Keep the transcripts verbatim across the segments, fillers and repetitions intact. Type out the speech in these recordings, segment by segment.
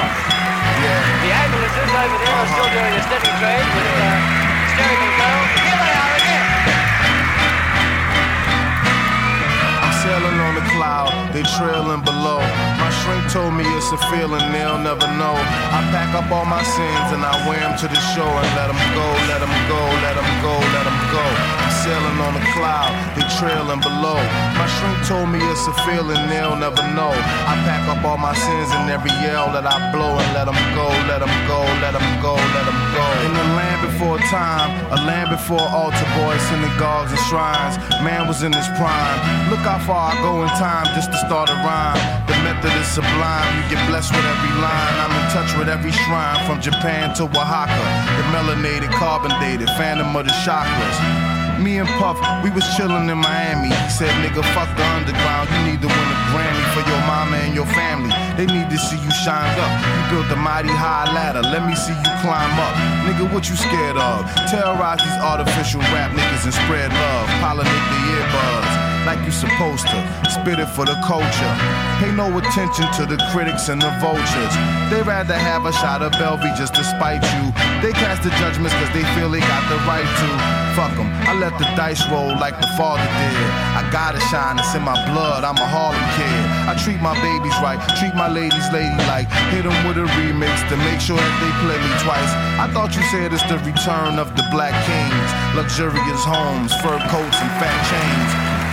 Yeah. The ambulances over there are still doing a steady trade with uh, steering control. Here they are again. I'm sailing on the cloud, they trailing below. My shrink told me it's a feeling they'll never know. I pack up all my sins and I wear them to the shore and let them go, let them go, let them go, let them go. I'm sailing on the cloud, they trailing below. My shrink told me it's a feeling they'll never know. I pack up all my sins and every yell that I blow and let them go, let them go, let them go, let them go. In the land before time, a land before altar boys, synagogues and shrines, man was in his prime. Look how far I go in time just to start a rhyme. The method is sublime, you get blessed with every line. I'm in touch with every shrine, from Japan to Oaxaca. The melanated, carbon dated, phantom of the chakras. Me and Puff, we was chillin' in Miami. He said, nigga, fuck the underground. You need to win a Grammy for your mama and your family. They need to see you shined up. You built a mighty high ladder. Let me see you climb up. Nigga, what you scared of? Terrorize these artificial rap niggas and spread love. Pollinate the earbuds like you supposed to. Spit it for the culture. Pay no attention to the critics and the vultures. They rather have a shot of Belvy just to spite you. They cast the judgments cause they feel they got the right to. Fuck them, I let the dice roll like the father did. I gotta shine, it's in my blood, I'm a Harlem kid. I treat my babies right, treat my ladies ladylike. Hit them with a remix to make sure that they play me twice. I thought you said it's the return of the black kings. Luxurious homes, fur coats and fat chains.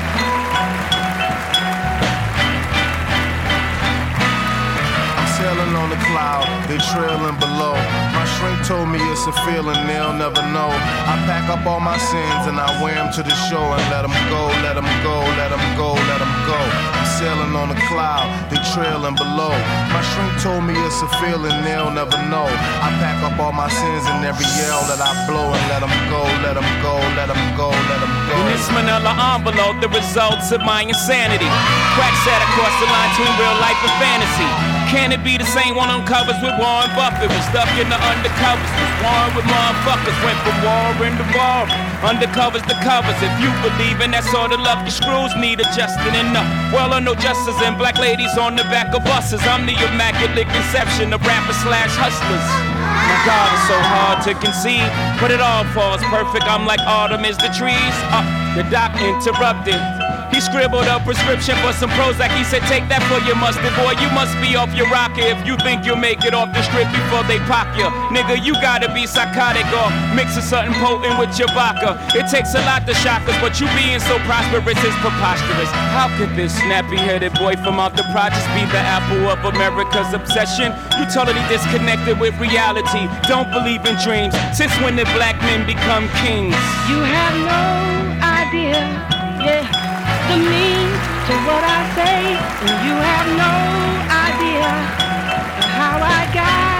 Sailing on the cloud, they trailing below. My shrink told me it's a feeling they'll never know. I pack up all my sins and I wear them to the shore and let them go, let them go, let them go, let them go. I'm sailing on the cloud, they trailing below. My shrink told me it's a feeling they'll never know. I pack up all my sins and every yell that I blow and let them go, let them go, let them go, let them go. In this manila envelope, the results of my insanity. Crack set across the line between real life and fantasy. Can it be the same one on covers with Warren Buffett? Was stuck in the undercovers, was warring with motherfuckers. Went from war into war, undercovers to covers. If you believe in that sort of love, your screws need adjusting enough. Well, I know justice and black ladies on the back of buses. I'm the immaculate conception of rappers slash hustlers. My God, it's so hard to conceive, but it all falls perfect. I'm like autumn is the trees. Uh, the doc interrupted. He scribbled a prescription for some Prozac. He said, take that for your mustard, boy. You must be off your rocker if you think you'll make it off the strip before they pop you. Nigga, you gotta be psychotic or mixing something potent with your vodka. It takes a lot to shock us, but you being so prosperous is preposterous. How could this snappy-headed boy from out the projects be the apple of America's obsession? You totally disconnected with reality. Don't believe in dreams. Since when did black men become kings? You have no idea, yeah, the mean to what I say, and you have no idea how I got